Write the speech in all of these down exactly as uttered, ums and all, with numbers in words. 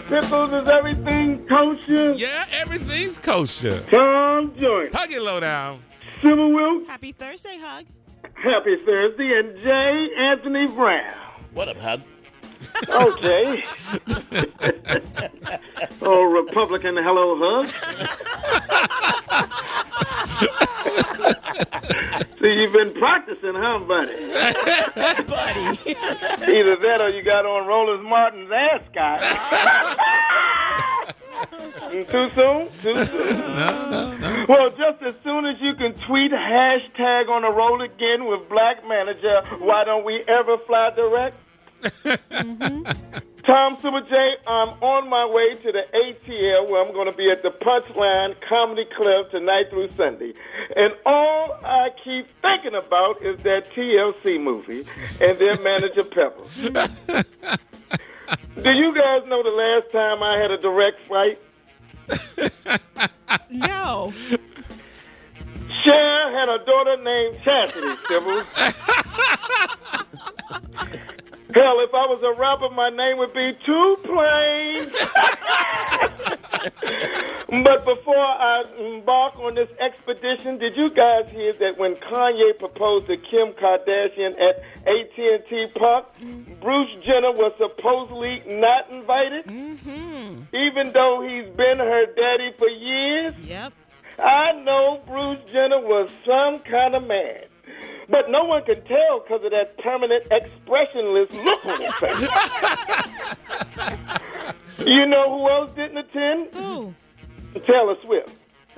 Pickles, is everything kosher? Yeah, everything's kosher. Tom Joyner. Hug it low down. Civil Will. Happy Thursday, Hug. Happy Thursday. And J. Anthony Brown. What up, Hug? Okay. Oh, Republican hello, Hug. See, you've been practicing, huh, buddy? Buddy. Either that or you got on Rollins Martin's ascot. Too soon? Too soon. No, no, no. Well, just as soon as you can tweet hashtag on the roll again with black manager, why don't we ever fly direct? Mm-hmm. Tom Super J, I'm on my way to the A T L where I'm going to be at the Punchline Comedy Club tonight through Sunday. And all I keep thinking about is that T L C movie and their manager Pebbles. Do you guys know the last time I had a direct flight? No. Cher had a daughter named Chastity, Sybil. Hell, if I was a rapper, my name would be Two Plain. But before I embark on this expedition, did you guys hear that when Kanye proposed to Kim Kardashian at A T and T Park, Bruce Jenner was supposedly not invited? Mm-hmm. Even though he's been her daddy for years? Yep. I know Bruce Jenner was some kind of man. But no one can tell because of that permanent expressionless look on his face. You know who else didn't attend? Who? Taylor Swift.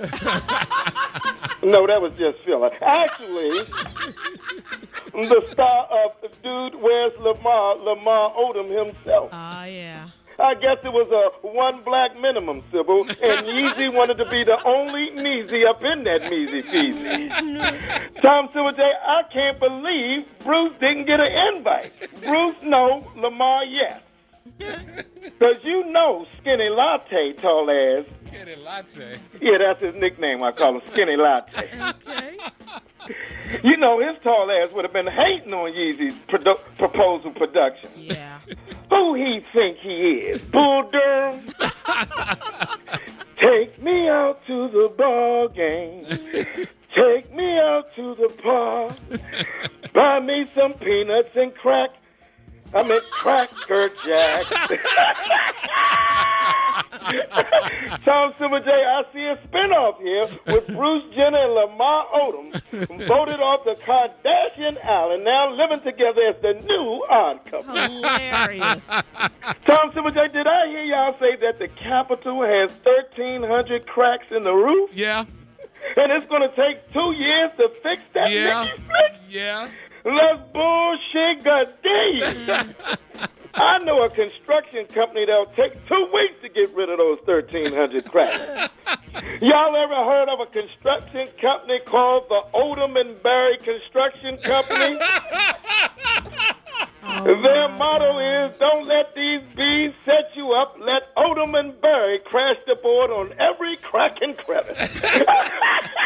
No, that was just filler. Actually, the star of Dude, Where's Lamar? Lamar Odom himself. Ah, uh, yeah. I guess it was a one black minimum, Sybil, and Yeezy wanted to be the only Neezy up in that Meezy Feezy. Tom Sybil J, I can't believe Bruce didn't get an invite. Bruce, no. Lamar, yes. Because you know Skinny Latte, tall ass. Skinny Latte? Yeah, that's his nickname. I call him Skinny Latte. Okay. You know, his tall ass would have been hating on Yeezy's produ- proposal production. Yeah. Who he think he is? Bull Durham? Take me out to the ball game. Take me out to the park. Buy me some peanuts and crack. I meant Cracker Jack. Tom Super J, I see a spinoff here with Bruce Jenner and Lamar Odom voted off the Kardashian Island, now living together as the new odd couple. Hilarious. Tom Super J, did I hear y'all say that the Capitol has thirteen hundred cracks in the roof? Yeah. And it's going to take two years to fix that Yeah. Mickey flick? Yeah. That's bullshit, goddamn. I know a construction company that'll take two weeks to get rid of those thirteen hundred cracks. Y'all ever heard of a construction company called the Odom and Barry Construction Company? Oh, Their motto is, don't let these bees set you up. Let Odom and Barry crash the board on every crack and crevice.